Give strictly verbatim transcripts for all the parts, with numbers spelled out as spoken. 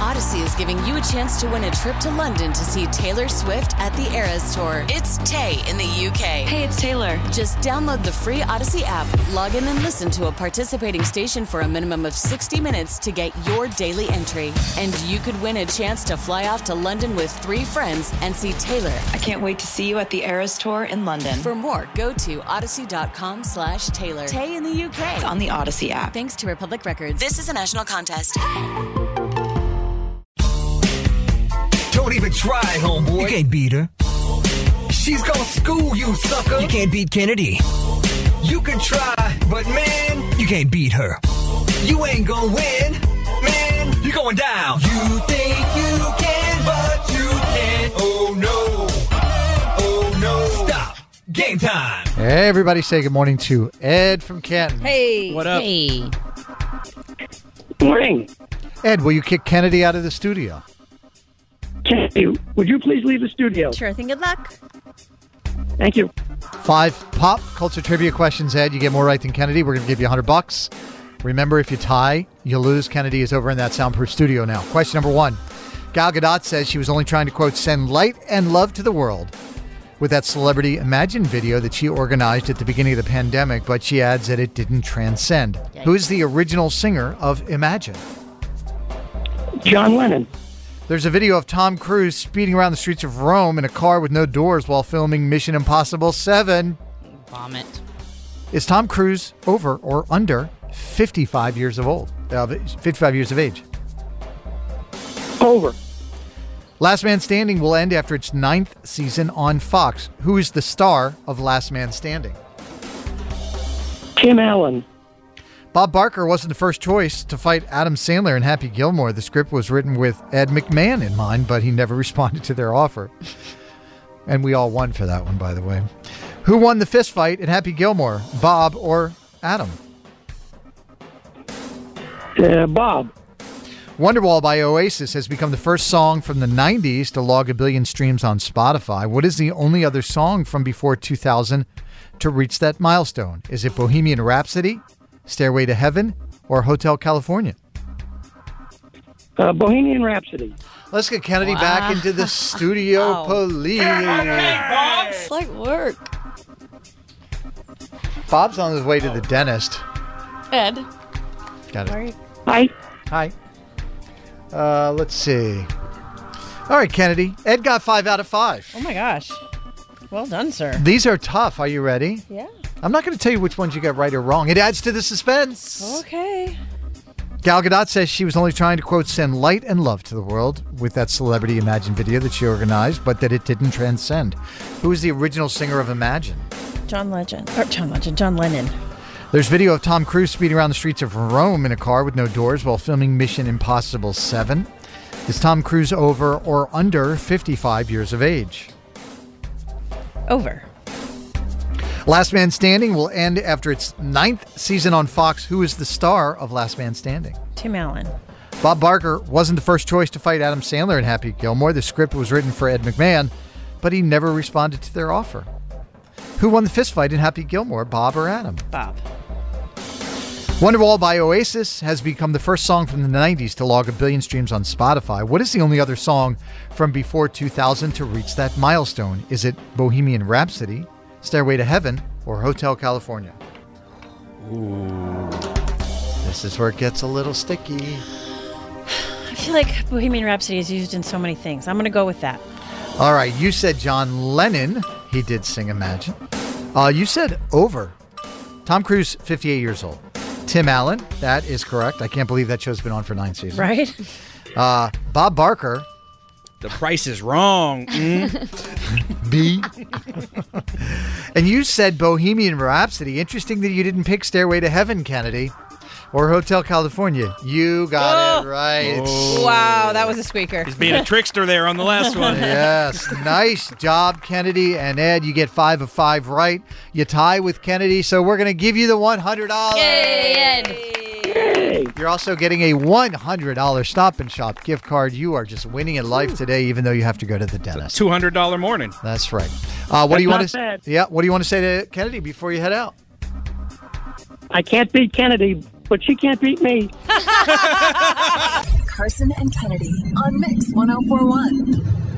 Odyssey is giving you a chance to win a trip to London to see Taylor Swift at the Eras Tour. It's Tay in the U K. Hey, it's Taylor. Just download the free Odyssey app, log in and listen to a participating station for a minimum of sixty minutes to get your daily entry. And you could win a chance to fly off to London with three friends and see Taylor. I can't wait to see you at the Eras Tour in London. For more, go to odyssey.com slash Taylor. Tay in the U K. It's on the Odyssey app. Thanks to Republic Records. This is a national contest. Don't even try, homeboy. You can't beat her. She's gonna school you, sucker. You can't beat Kennedy. You can try, but man, you can't beat her. You ain't gonna win, man. You're going down. You think you can, but you can't. Oh no. Oh no. Stop. Game time. Hey, everybody say good morning to Ed from Canton. Hey. What up? Hey. Good morning. Ed, will you kick Kennedy out of the studio? Kennedy, would you please leave the studio? Sure thing. Good luck. Thank you. Five pop culture trivia questions, Ed. You get more right than Kennedy. We're going to give you one hundred bucks. Remember, if you tie, you lose. Kennedy is over in that soundproof studio now. Question number one. Gal Gadot says she was only trying to, quote, send light and love to the world with that Celebrity Imagine video that she organized at the beginning of the pandemic, but she adds that it didn't transcend. Yikes. Who is the original singer of Imagine? John Lennon. There's a video of Tom Cruise speeding around the streets of Rome in a car with no doors while filming Mission Impossible seven. Vomit. Is Tom Cruise over or under fifty-five years of old? Uh, fifty-five years of age. Over. Last Man Standing will end after its ninth season on Fox. Who is the star of Last Man Standing? Tim Allen. Bob Barker wasn't the first choice to fight Adam Sandler in Happy Gilmore. The script was written with Ed McMahon in mind, but he never responded to their offer. And we all won for that one, by the way. Who won the fist fight in Happy Gilmore, Bob or Adam? Uh, Bob. Wonderwall by Oasis has become the first song from the nineties to log a billion streams on Spotify. What is the only other song from before two thousand to reach that milestone? Is it Bohemian Rhapsody, Stairway to Heaven, or Hotel California? Uh, Bohemian Rhapsody. Let's get Kennedy wow. back into the studio, wow. please. It's like work. Bob's on his way to the dentist. Ed. Got it. Hi. Hi. Uh, let's see. All right, Kennedy. Ed got five out of five. Oh, my gosh. Well done, sir. These are tough. Are you ready? Yeah. I'm not going to tell you which ones you got right or wrong. It adds to the suspense. Okay. Gal Gadot says she was only trying to, quote, send light and love to the world with that Celebrity Imagine video that she organized, but that it didn't transcend. Who is the original singer of Imagine? John Legend. Or John Legend. John Lennon. There's video of Tom Cruise speeding around the streets of Rome in a car with no doors while filming Mission Impossible seven. Is Tom Cruise over or under fifty-five years of age? Over. Last Man Standing will end after its ninth season on Fox. Who is the star of Last Man Standing? Tim Allen. Bob Barker wasn't the first choice to fight Adam Sandler in Happy Gilmore. The script was written for Ed McMahon, but he never responded to their offer. Who won the fist fight in Happy Gilmore, Bob or Adam? Bob. Wonderwall by Oasis has become the first song from the nineties to log a billion streams on Spotify. What is the only other song from before two thousand to reach that milestone? Is it Bohemian Rhapsody, Stairway to Heaven, or Hotel California? Ooh. This is where it gets a little sticky. I feel like Bohemian Rhapsody is used in so many things. I'm going to go with that. All right, you said John Lennon. He did sing Imagine. Uh, you said over. Tom Cruise, fifty-eight years old. Tim Allen, that is correct. I can't believe that show's been on for nine seasons. Right? Uh, Bob Barker. The price is wrong. Mm. B. And you said Bohemian Rhapsody. Interesting that you didn't pick Stairway to Heaven, Kennedy, or Hotel California. You got oh. it right. Oh. Wow, that was a squeaker. He's being a trickster there on the last one. Yes. Nice job, Kennedy. And Ed, you get five of five right. You tie with Kennedy, so we're going to give you the one hundred dollars. Yay, Ed. Yay. You're also getting a one hundred dollars Stop and Shop gift card. You are just winning in life today, even though you have to go to the dentist. two hundred dollars morning. That's right. Uh, what That's do you want not to? bad. Yeah. What do you want to say to Kennedy before you head out? I can't beat Kennedy, but she can't beat me. Carson and Kennedy on Mix ten forty-one.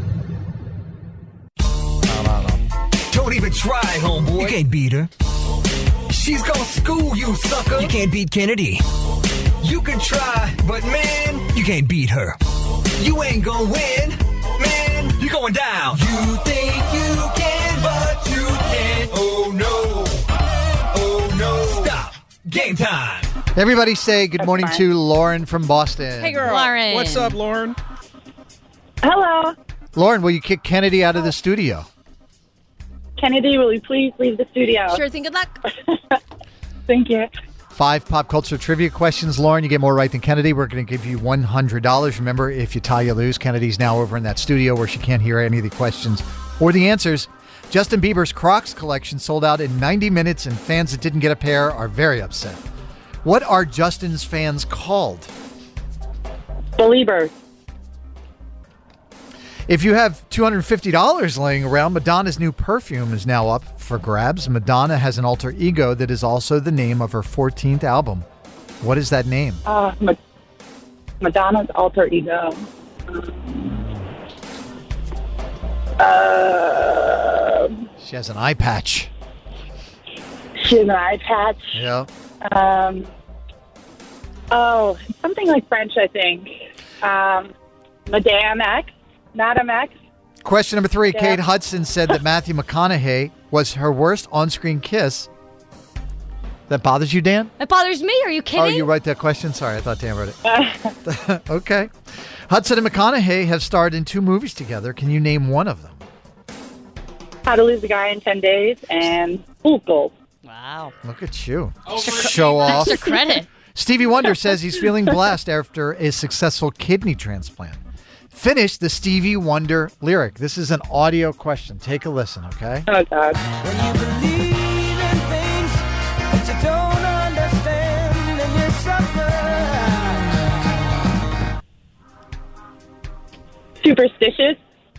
Don't even try, homeboy. You can't beat her. She's gonna school you, sucker. You can't beat Kennedy. You can try, but man, You can't beat her. you ain't gonna win. Man, you're going down. You think you can, but you can't. Oh no. Oh no. Stop. Game time. Everybody say good morning to Lauren from Boston. Hey, girl. Lauren. What's up, Lauren? Hello. Lauren, will you kick Kennedy out of the studio? Kennedy, will you please leave the studio? Sure thing. Good luck. Thank you. Five pop culture trivia questions. Lauren, you get more right than Kennedy. We're going to give you one hundred dollars. Remember, if you tie, you lose. Kennedy's now over in that studio where she can't hear any of the questions or the answers. Justin Bieber's Crocs collection sold out in ninety minutes, and fans that didn't get a pair are very upset. What are Justin's fans called? Believers. If you have two hundred fifty dollars laying around, Madonna's new perfume is now up for grabs. Madonna has an alter ego that is also the name of her fourteenth album. What is that name? Uh, Ma- Madonna's alter ego. Uh, She has an eye patch. she has an eye patch. Yeah. Um, oh, something like French, I think. Um, Madame X. Madame X. Question number three. Yeah. Kate Hudson said that Matthew McConaughey was her worst on-screen kiss. That bothers you, Dan? It bothers me. Are you kidding? Oh, you write that question? Sorry, I thought Dan wrote it. Okay. Hudson and McConaughey have starred in two movies together. Can you name one of them? How to Lose a Guy in ten days and Fool's Gold. Wow. Look at you. Show off. Extra credit. Stevie Wonder says he's feeling blessed after a successful kidney transplant. Finish the Stevie Wonder lyric. This is an audio question. Take a listen, okay? Oh, God. When you believe in things that you don't understand and you suffer. Superstitious.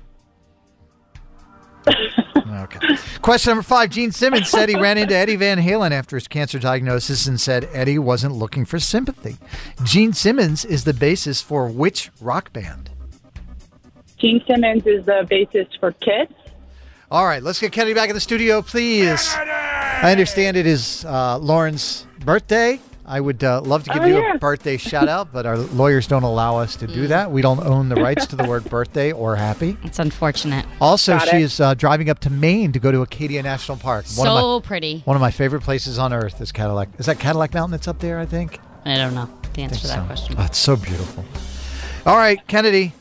Okay. Question number five. Gene Simmons said he ran into Eddie Van Halen after his cancer diagnosis and said Eddie wasn't looking for sympathy. Gene Simmons is the bassist for which rock band? Gene Simmons is the bassist for Kiss. All right, let's get Kennedy back in the studio, please. I understand it is uh, Lauren's birthday. I would uh, love to give Oh, you yeah. a birthday shout out, but our lawyers don't allow us to do that. We don't own the rights to the word birthday or happy. It's unfortunate. Also, Got she it. is uh, driving up to Maine to go to Acadia National Park. One of my, So pretty. one of my favorite places on earth is Cadillac. Is that Cadillac Mountain that's up there, I think? I don't know the I answer think to that so. question. Oh, it's so beautiful. All right, Kennedy.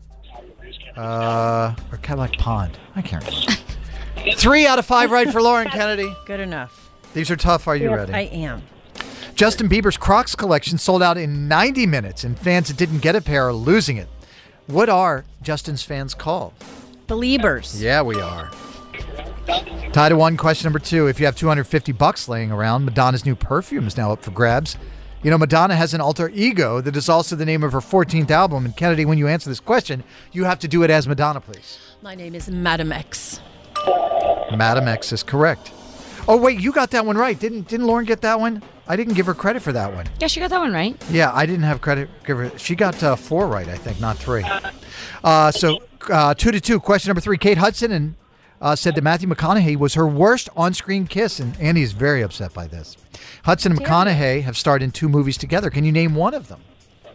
Uh, or Cadillac Pond. I can't remember. Three out of five right for Lauren Kennedy. Good enough. These are tough. Are you ready? I am. Justin Bieber's Crocs collection sold out in ninety minutes, and fans that didn't get a pair are losing it. What are Justin's fans called? Believers. Yeah, we are. Tie to one. Question number two. If you have two hundred fifty bucks laying around, Madonna's new perfume is now up for grabs. You know, Madonna has an alter ego that is also the name of her fourteenth album. And Kennedy, when you answer this question, you have to do it as Madonna, please. My name is Madam X. Madam X is correct. Oh, wait, you got that one right. Didn't didn't Lauren get that one? I didn't give her credit for that one. Yeah, she got that one right. Yeah, I didn't have credit. Give her. She got uh, four right, I think, not three. Uh, so uh, two to two. Question number three. Kate Hudson and uh, said that Matthew McConaughey was her worst on-screen kiss, and Andy is very upset by this. Hudson and McConaughey have starred in two movies together. Can you name one of them?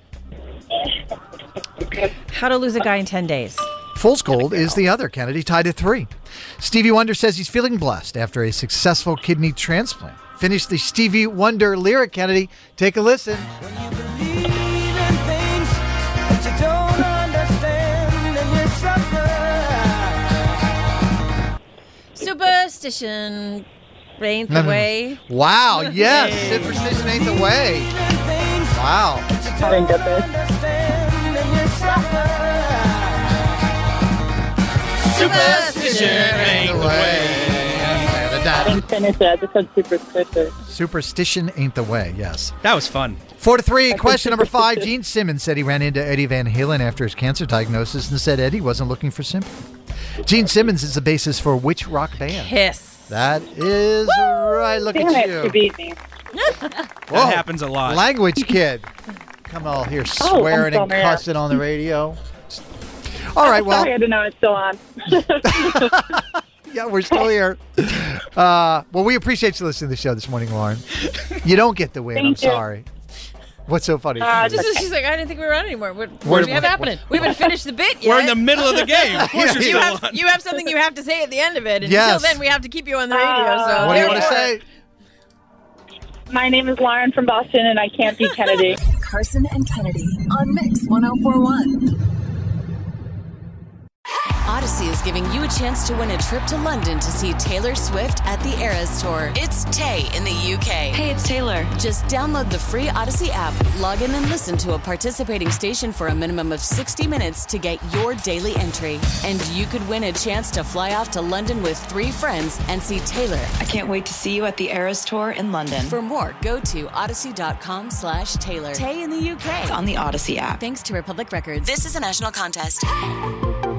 How to Lose a Guy in ten days. Fool's Gold is the other. Kennedy tied at three. Stevie Wonder says he's feeling blessed after a successful kidney transplant. Finish the Stevie Wonder lyric, Kennedy. Take a listen. Superstition ain't the way. Wow, yes. Superstition ain't the way. Wow. I didn't get this. Superstition ain't the way. I didn't finish it. I just said superstitious. Superstition ain't the way, yes. That was fun. Four to three. Question number five. Gene Simmons said he ran into Eddie Van Halen after his cancer diagnosis and said Eddie wasn't looking for sympathy. Gene Simmons is the bassist for which rock band? Kiss. That is right. Look Damn at it, you. you beat me. Whoa. That happens a lot. Language kid. come all here Oh, I'm swearing and sorry. cussing on the radio. All right, well, Sorry, I didn't know it's still on. yeah, we're still here. Uh, well, we appreciate you listening to the show this morning, Lauren. You don't get the win. Thank I'm you. sorry. What's so funny? Uh, Just, she's like, I didn't think we were on anymore. What, What- what do you have what- happening? We haven't finished the bit yet. We're in the middle of the game. Of course Yeah, you're you still have, on. you have something you have to say at the end of it. And Yes. until then, we have to keep you on the radio. So what do you there want to are. say? My name is Lauren from Boston, and I can't beat Kennedy. Carson and Kennedy on Mix one oh four one. Odyssey is giving you a chance to win a trip to London to see Taylor Swift at the Eras Tour. It's Tay in the U K. Hey, it's Taylor. Just download the free Odyssey app, log in and listen to a participating station for a minimum of sixty minutes to get your daily entry. And you could win a chance to fly off to London with three friends and see Taylor. I can't wait to see you at the Eras Tour in London. For more, go to odyssey.com slash Taylor. Tay in the U K. on the Odyssey app. Thanks to Republic Records. This is a national contest.